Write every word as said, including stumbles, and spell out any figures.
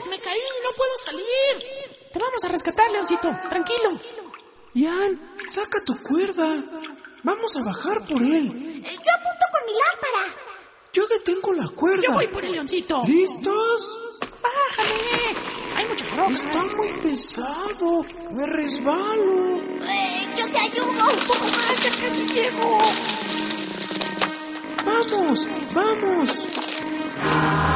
¡Ayúdenme! ¡Me caí! ¡No puedo salir! Te vamos a rescatar, Leoncito. Tranquilo. Ian, saca tu cuerda. Vamos a bajar por él. Eh, yo apunto con mi lámpara. Yo detengo la cuerda. Yo voy por el Leoncito. ¿Listos? ¡Bájame! Hay muchas rocas. Está muy pesado. Me resbalo. Eh, yo te ayudo. Un poco más, ya casi llego. ¡Vamos! ¡Vamos!